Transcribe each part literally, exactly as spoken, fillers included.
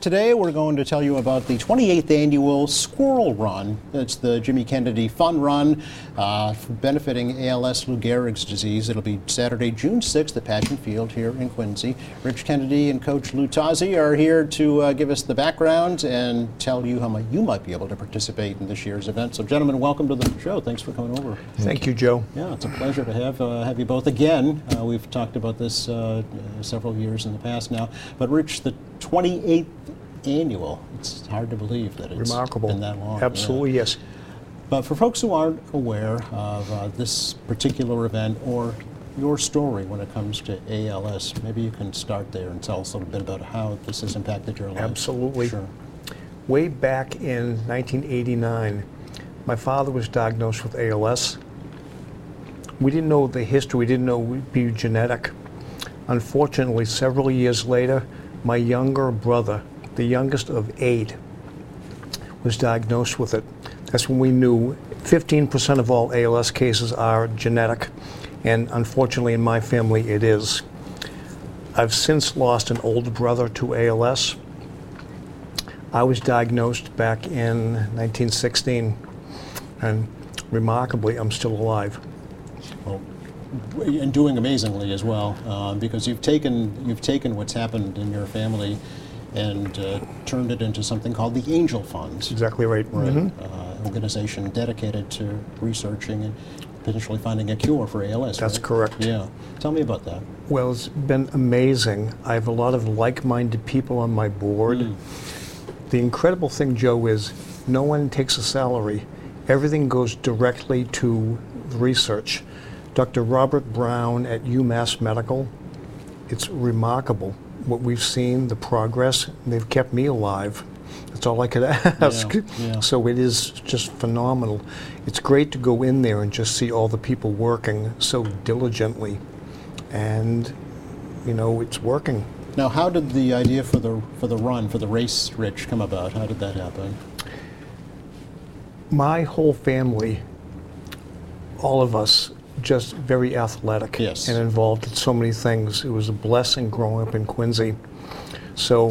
today we're going to tell you about the twenty-eighth annual Squirrel Run. It's the Jimmy Kennedy Fun Run uh, benefiting A L S Lou Gehrig's disease. It'll be Saturday, June sixth at Passion Field here in Quincy. Rich Kennedy and Coach Lou Tozzi are here to uh, give us the background and tell you how much you might be able to participate in this year's event. So gentlemen, welcome to the show. Thanks for coming over. Thank you, Joe. Yeah, it's a pleasure to have uh, have you both again. Uh, we've talked about this uh, several years in the past now. But Rich, the twenty-eighth annual, it's hard to believe that it's Remarkable. been that long. Absolutely, yeah. yes. But for folks who aren't aware of uh, this particular event or your story when it comes to A L S, maybe you can start there and tell us a little bit about how this has impacted your life. Absolutely. Sure. Way back in nineteen eighty-nine, my father was diagnosed with A L S. We didn't know the history, we didn't know it would be genetic. Unfortunately, several years later, my younger brother, the youngest of eight, was diagnosed with it. That's when we knew fifteen percent of all A L S cases are genetic, and unfortunately in my family it is. I've since lost an older brother to A L S. I was diagnosed back in nineteen sixteen, and remarkably, I'm still alive. Well, and doing amazingly as well, uh, because you've taken you've taken what's happened in your family and uh, turned it into something called the Angel Funds. Exactly right. Right. Mm-hmm. Uh, organization dedicated to researching and potentially finding a cure for A L S. That's right? correct. Yeah. Tell me about that. Well, it's been amazing. I have a lot of like-minded people on my board. Mm. The incredible thing, Joe, is no one takes a salary. Everything goes directly to research. Doctor Robert Brown at UMass Medical, it's remarkable what we've seen, the progress. They've kept me alive. That's all I could ask. Yeah, yeah. So it is just phenomenal. It's great to go in there and just see all the people working so diligently. And, you know, it's working. Now, how did the idea for the for the run, for the race, Rich, come about? How did that happen? My whole family, all of us, just very athletic yes. and involved in so many things. It was a blessing growing up in Quincy. So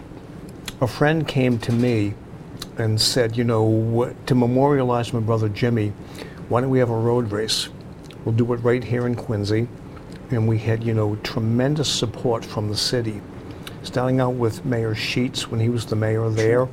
a friend came to me and said, you know, what, to memorialize my brother Jimmy, why don't we have a road race? We'll do it right here in Quincy. And we had, you know, tremendous support from the city, starting out with Mayor Sheets when he was the mayor there.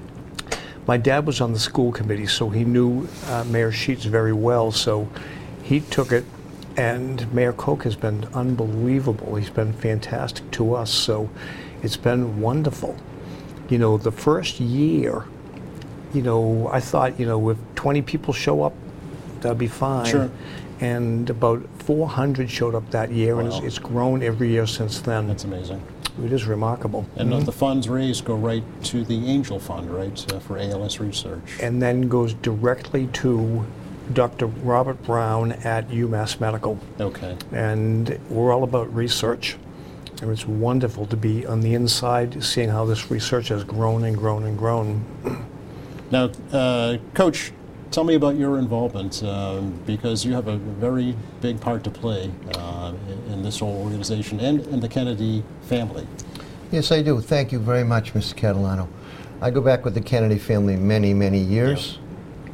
My dad was on the school committee, so he knew uh, Mayor Sheets very well. So he took it, and Mayor Koch has been unbelievable. He's been fantastic to us, so it's been wonderful. You know, the first year, you know, I thought, you know, if twenty people show up, that'd be fine. Sure. And about four hundred showed up that year, wow. and it's, it's grown every year since then. That's amazing. It is remarkable. And mm-hmm. the funds raised go right to the Angel Fund, right, uh, for A L S research. And then goes directly to Doctor Robert Brown at UMass Medical. Okay. And we're all about research. And it's wonderful to be on the inside, seeing how this research has grown and grown and grown. Now, uh, Coach, tell me about your involvement, um, because you have a very big part to play uh, in, in this whole organization and in the Kennedy family. Yes, I do. Thank you very much, Mister Catalano. I go back with the Kennedy family many, many years. Yeah.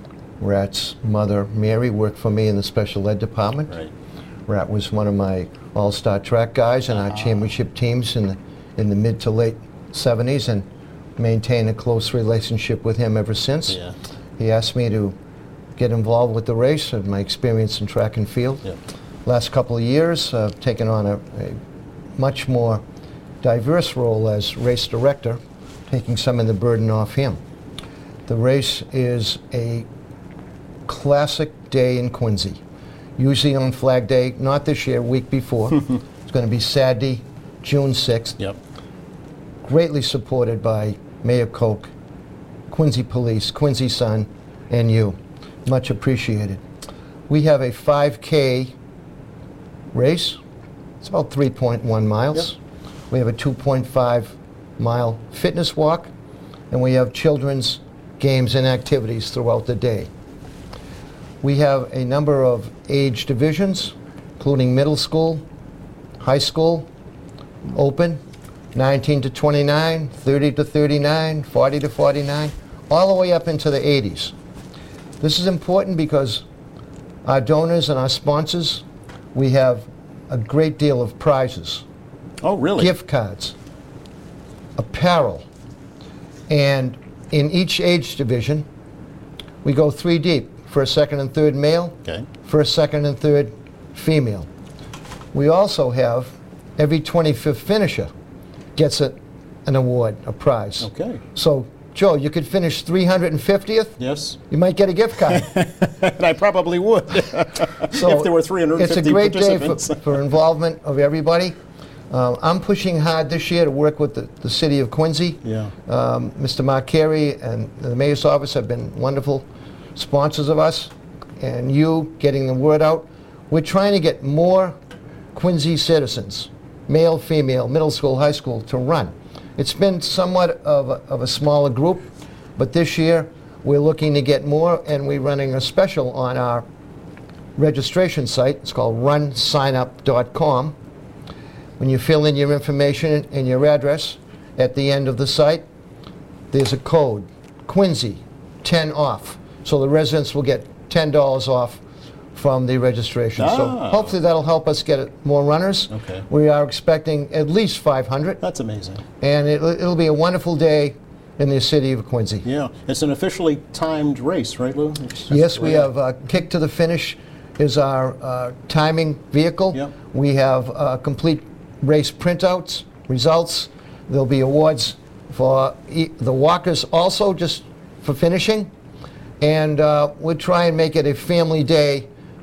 Rat's mother, Mary, worked for me in the special ed department. Right. Rat was one of my all-star track guys in our uh, championship teams in the, in the mid to late seventies, and maintained a close relationship with him ever since. Yeah. He asked me to get involved with the race and my experience in track and field. Yeah. Last couple of years, I've taken on a, a much more diverse role as race director, taking some of the burden off him. The race is a classic day in Quincy. Usually on Flag Day, not this year, week before. It's going to be Saturday, June sixth. Yep. Greatly supported by Mayor Koch, Quincy Police, Quincy Sun, and you. Much appreciated. We have a five K race. It's about three point one miles. Yep. We have a two point five mile fitness walk, and we have children's games and activities throughout the day. We have a number of age divisions, including middle school, high school, open, nineteen to twenty-nine, thirty to thirty-nine, forty to forty-nine, all the way up into the eighties. This is important because our donors and our sponsors, we have a great deal of prizes, Oh, really? gift cards, apparel, and in each age division, we go three deep. First, second, and third male, Okay. first, second, and third female. We also have every twenty-fifth finisher gets a, an award, a prize. Okay. So, Joe, you could finish three hundred fiftieth, Yes. you might get a gift card. And I probably would. So if there were three hundred fifty it's a great day for, participants. for involvement of everybody. Uh, I'm pushing hard this year to work with the, the city of Quincy. Yeah. Um, Mister Mark Carey and the mayor's office have been wonderful sponsors of us, and you getting the word out. We're trying to get more Quincy citizens, male, female, middle school, high school, to run. It's been somewhat of a, of a smaller group, but this year we're looking to get more, and we're running a special on our registration site. It's called run sign up dot com. When you fill in your information and your address at the end of the site, there's a code, Quincy, ten off. So the residents will get ten dollars off from the registration. So Ah. hopefully that'll help us get more runners. Okay. We are expecting at least five hundred, That's amazing. and it'll, it'll be a wonderful day in the city of Quincy. Yeah. It's an officially timed race, right, Lou? It's- Yes, we Yeah. have uh, Kick to the Finish is our uh, timing vehicle. Yep. We have uh, complete race printouts, results. There'll be awards for e the walkers also, just for finishing. And uh, we'll try and make it a family day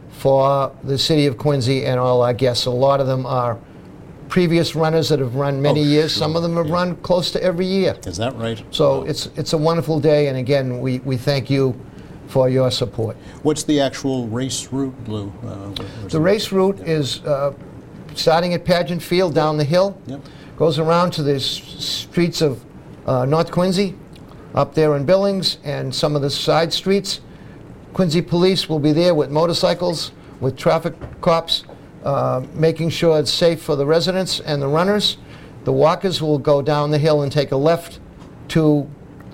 for the city of Quincy and all our guests. A lot of them are previous runners that have run many Oh, years. sure. Some of them have Yeah. run close to every year. Is that right? So Wow. it's it's a wonderful day, and again, we, we thank you for your support. What's the actual race route, Lou? Uh, where- where's The it? race route is uh, starting at Pageant Field down the hill, Yep. goes around to the s- streets of uh, North Quincy, up there in Billings, and some of the side streets. Quincy Police will be there with motorcycles, with traffic cops, uh, making sure it's safe for the residents and the runners. The walkers will go down the hill and take a left to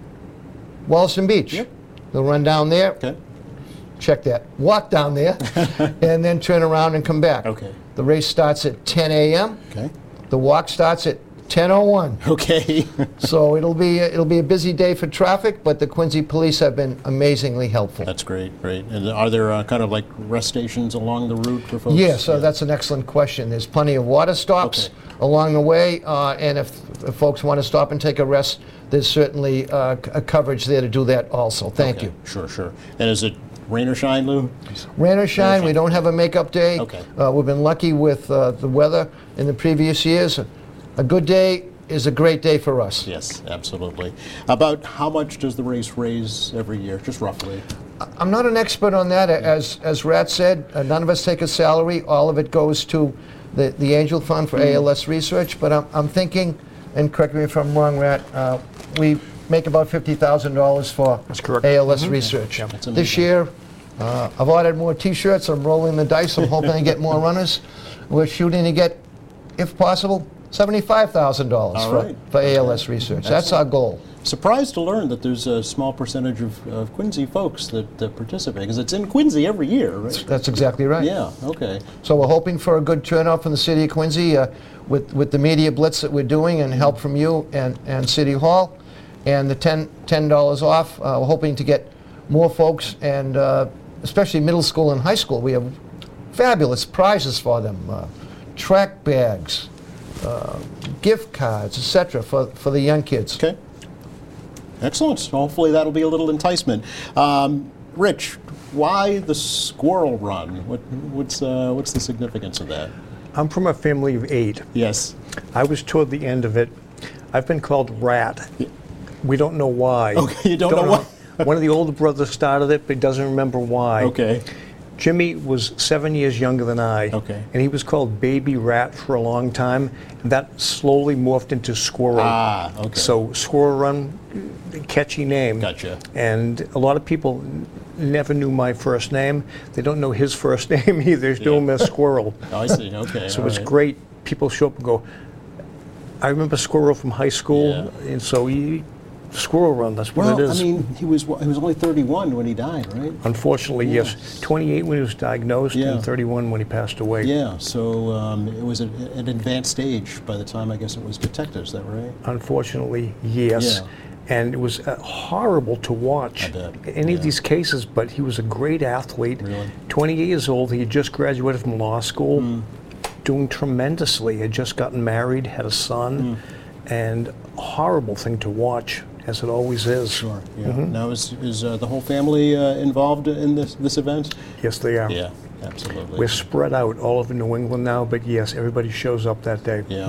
Wollaston Beach. Yep. They'll run down there, Okay. check that, walk down there, and then turn around and come back. Okay. The race starts at ten A M Okay. The walk starts at ten oh one. Okay. So it'll be it'll be a busy day for traffic, but the Quincy Police have been amazingly helpful. That's great, great. And are there uh, kind of like rest stations along the route for folks? Yes, so that's an excellent question. There's plenty of water stops Okay. along the way, uh, and if, if folks want to stop and take a rest, there's certainly uh, c- a coverage there to do that also. Thank Okay. you. Sure, sure. And is it rain or shine, Lou? Rain or shine, we shine. don't have a makeup day. Okay. Uh, we've been lucky with uh, the weather in the previous years. A good day is a great day for us. Yes, absolutely. About how much does the race raise every year, just roughly? I'm not an expert on that. As as Rat said, uh, none of us take a salary. All of it goes to the, the Angel Fund for A L S research. But I'm, I'm thinking, and correct me if I'm wrong, Rat, uh, we make about fifty thousand dollars for That's correct. A L S research. That's This amazing. year, uh, I've ordered more T-shirts. I'm rolling the dice. I'm hoping to get more runners. We're shooting to get, if possible, seventy-five thousand dollars All for, right. for A L S research. That's our goal. Surprised to learn that there's a small percentage of, of Quincy folks that, that participate, because it's in Quincy every year, right? That's exactly right. Yeah, okay. So we're hoping for a good turnout from the city of Quincy uh, with, with the media blitz that we're doing and help from you and, and City Hall. And the ten dollars off, uh, we're hoping to get more folks, and uh, especially middle school and high school. We have fabulous prizes for them. Uh, track bags, uh, gift cards, et cetera for, for the young kids. Okay. Excellent. Hopefully that'll be a little enticement. Um, Rich, why the squirrel run? What, what's, uh, what's the significance of that? I'm from a family of eight. Yes. I was toward the end of it. I've been called Rat. We don't know why. Okay, you don't know why? One of the older brothers started it, but he doesn't remember why. Okay. Jimmy was seven years younger than I. Okay. And he was called Baby Rat for a long time. And that slowly morphed into Squirrel. Ah, okay. So Squirrel Run, catchy name. Gotcha. And a lot of people n- never knew my first name. They don't know his first name either. They know him as Squirrel. Oh, I see. Okay. So all it's right. great. People show up and go, I remember Squirrel from high school, Yeah. and so he, Squirrel Run, that's what Well, it is. I mean, he was he was only thirty-one when he died, right? Unfortunately, yes. Yes. twenty-eight when he was diagnosed, Yeah. and thirty-one when he passed away. Yeah, so um, it was at an advanced stage by the time I guess it was detected. Is that right? Unfortunately, yes. Yeah. And it was uh, horrible to watch I bet. any of Yeah. these cases, but he was a great athlete. Really? twenty-eight years old, he had just graduated from law school, Mm. doing tremendously, had just gotten married, had a son, Mm. and a horrible thing to watch, as it always is. Sure. Yeah. Mm-hmm. Now is is uh, the whole family uh, involved in this this event? Yes, they are. Yeah, absolutely. We're spread out all over New England now, but yes, everybody shows up that day. Yeah.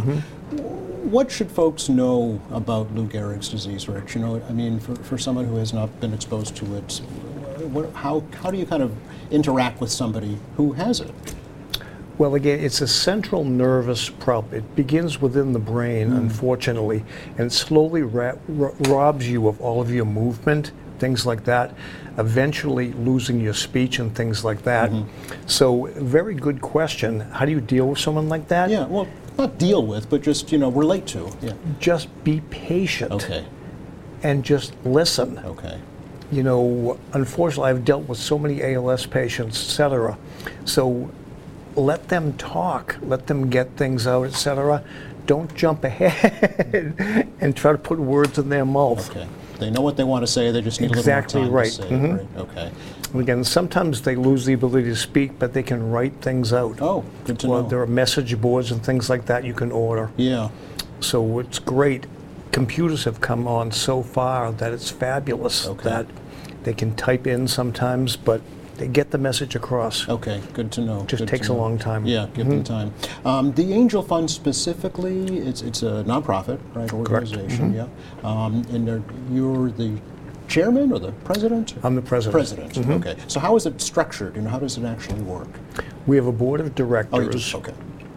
What should folks know about Lou Gehrig's disease, Rich? You know, I mean, for, for someone who has not been exposed to it, what, how, how do you kind of interact with somebody who has it? Well, again, it's a central nervous problem. It begins within the brain, Mm. unfortunately, and it slowly ra- ro- robs you of all of your movement, things like that, eventually losing your speech and things like that. Mm-hmm. So, very good question. How do you deal with someone like that? Yeah, well, not deal with, but just, you know, relate to. Yeah. Just be patient Okay, and just listen. okay. You know, unfortunately, I've dealt with so many A L S patients, et cetera. So let them talk, let them get things out, et cetera. Don't jump ahead and try to put words in their mouth. Okay. They know what they want to say, they just need Exactly a little more right. time to say Mhm. it, right? Okay. And again, sometimes they lose the ability to speak, but they can write things out. Oh, good to Well, know. there are message boards and things like that you can order. Yeah. So it's great. Computers have come on so far that it's fabulous Okay. that they can type in sometimes, but they get the message across. Okay, good to know. Just good takes to a know. long time. Yeah, give them time. Um, the Angel Fund specifically, it's it's a nonprofit, right, organization, yeah. Um, and they're- you're the chairman or the president? I'm the president. President, okay. So how is it structured, and how does it actually work? We have a board of Oh, you do? directors, Okay,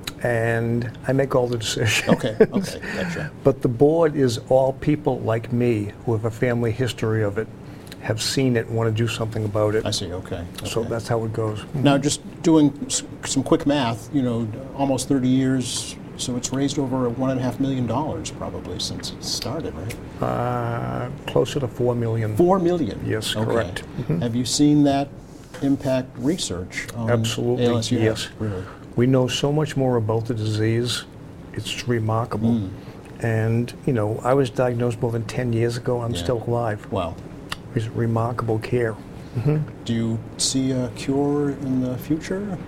and I make all the decisions. okay, okay, gotcha. But the board is all people like me who have a family history of it, have seen it, and want to do something about it. I see, okay. So okay. that's how it goes. Now, just doing s- some quick math, you know, almost thirty years, so it's raised over one and a half million dollars probably since it started, right? Uh, closer to four million. Four million. Yes, Okay. correct. Have you seen that impact research on Absolutely, A L S? You have? yes. Really? We know so much more about the disease. It's remarkable. Mm. And, you know, I was diagnosed more than ten years ago. I'm Yeah. still alive. Wow. It's remarkable care. Do you see a cure in the future?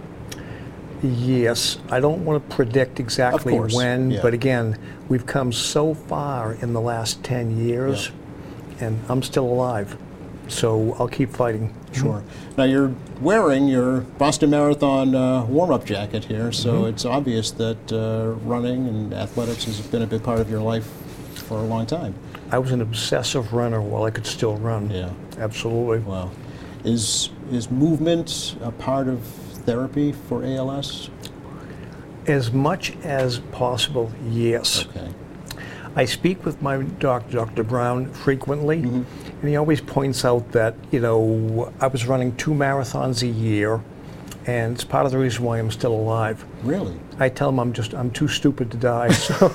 Yes, I don't want to predict exactly course, when, yeah. but again, we've come so far in the last ten years, and I'm still alive. So I'll keep fighting. Sure. Now you're wearing your Boston Marathon uh, warm-up jacket here, so Mm-hmm. it's obvious that uh, running and athletics has been a big part of your life for a long time. I was an obsessive runner while I could still run. Yeah. Absolutely. Wow. Is is movement a part of therapy for A L S? As much as possible, yes. Okay. I speak with my doctor, Doctor Brown, frequently, Mm-hmm. and he always points out that, you know, I was running two marathons a year, and it's part of the reason why I'm still alive. Really? I tell him I'm just, I'm too stupid to die, so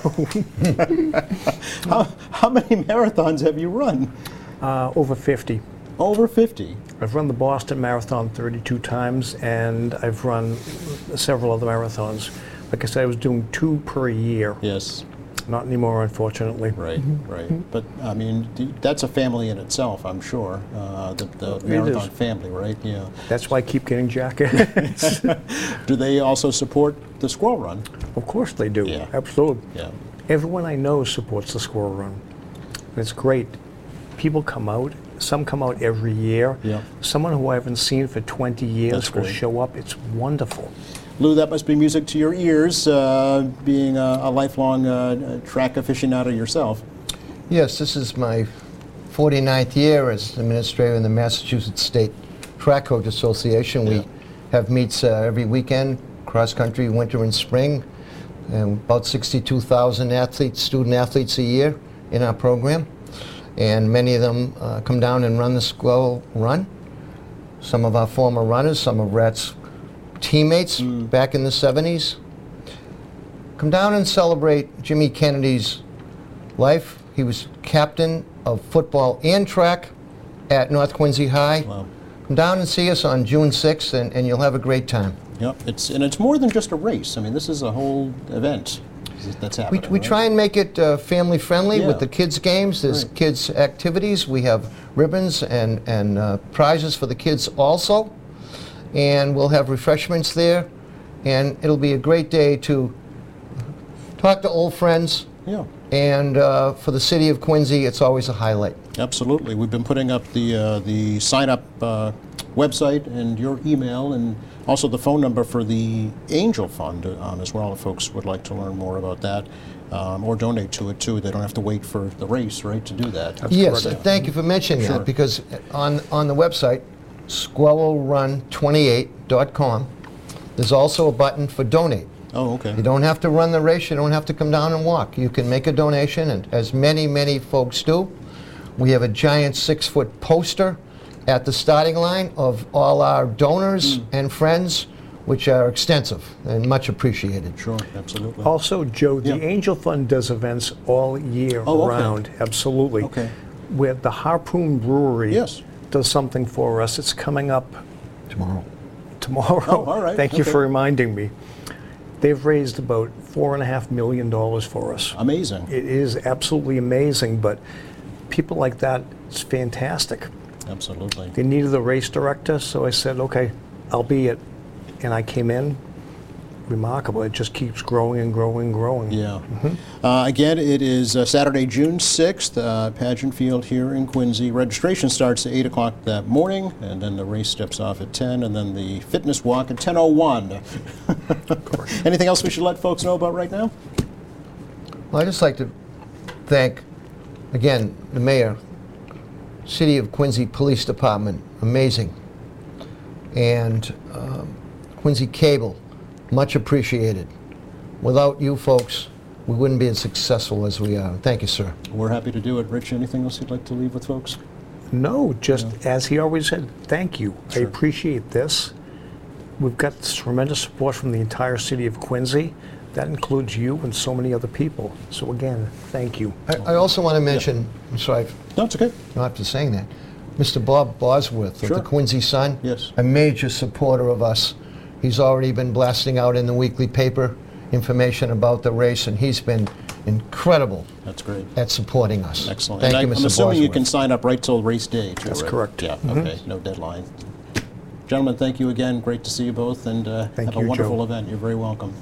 How, how many marathons have you run? uh, over fifty. Over fifty. I've run the Boston Marathon thirty-two times, and I've run several other marathons. Like I said, I was doing two per year. Yes. Not anymore, unfortunately. Right, right. But, I mean, d- that's a family in itself, I'm sure, uh, the, the It marathon is. family, right? Yeah. That's why I keep getting jackets. Do they also support the squirrel run? Of course they do. Yeah. Absolutely. Yeah. Everyone I know supports the squirrel run. And it's great. People come out. Some come out every year. Yeah. Someone who I haven't seen for twenty years That's will great. show up. It's wonderful. Lou, that must be music to your ears, uh, being a, a lifelong uh, track aficionado yourself. Yes, this is my forty-ninth year as administrator in the Massachusetts State Track Coach Association. We Yeah. have meets uh, every weekend, cross country, winter and spring, and about sixty-two thousand athletes, student athletes a year in our program. And many of them uh, come down and run the squirrel run. Some of our former runners, some of Rat's teammates back in the seventies. A come down and celebrate Jimmy Kennedy's life. He was captain of football and track at North Quincy High. Wow. Come down and see us on June sixth, and, and you'll have a great time. Yep, it's, and it's more than just a race. I mean, this is a whole event that's We, happening. we right? try and make it uh, family friendly Yeah. with the kids' games. There's Right. kids' activities. We have ribbons and, and uh, prizes for the kids also. And we'll have refreshments there. And it'll be a great day to talk to old friends. Yeah. And uh, for the city of Quincy, it's always a highlight. Absolutely. We've been putting up the uh, the sign up uh, website and your email and also the phone number for the Angel Fund on as well if folks would like to learn more about that um, or donate to it too. They don't have to wait for the race, right, to do that. Yes, correct. uh, thank you for mentioning Sure. that, because on, on the website, squirrel run twenty-eight dot com, there's also a button for donate. Oh, okay. You don't have to run the race, you don't have to come down and walk. You can make a donation, and as many, many folks do. We have a giant six-foot poster at the starting line of all our donors Hmm. and friends, which are extensive and much appreciated. Sure, absolutely. Also, Joe, the Yeah. Angel Fund does events all year Oh, okay. round. Absolutely. Okay. Where the Harpoon Brewery Yes. does something for us. It's coming up Tomorrow. tomorrow. Oh, all right. Thank you Okay. for reminding me. They've raised about four and a half million dollars for us. Amazing. It is absolutely amazing, but people like that, it's fantastic. Absolutely. They needed a race director, so I said, okay, I'll be it. And I came in. Remarkable. It just keeps growing and growing and growing. Yeah. Uh, again, it is uh, Saturday, June sixth, uh, Pageant Field here in Quincy. Registration starts at eight o'clock that morning, and then the race steps off at ten, and then the fitness walk at ten oh one. Anything else we should let folks know about right now? Well, I'd just like to thank, again, the mayor, City of Quincy Police Department, amazing, and um, Quincy Cable, much appreciated. Without you folks, we wouldn't be as successful as we are. Thank you, sir. We're happy to do it. Rich, anything else you'd like to leave with folks? No, just as he always said, thank you. I Sure. appreciate this. We've got tremendous support from the entire city of Quincy. That includes you and so many other people. So again, thank you. I, I also want to mention, I'm sorry, No, it's okay. not after saying that, Mister Bob Bosworth of Sure. the Quincy Sun, Yes. a major supporter of us. He's already been blasting out in the weekly paper information about the race, and he's been incredible That's great. at supporting us. Excellent. Thank and you, I, Mister I'm assuming you Bosworth. can sign up right till race day, too, That's right? correct. Yeah, okay. No deadline. Gentlemen, thank you again. Great to see you both, and uh, Thank have a you, wonderful Joe. event. You're very welcome.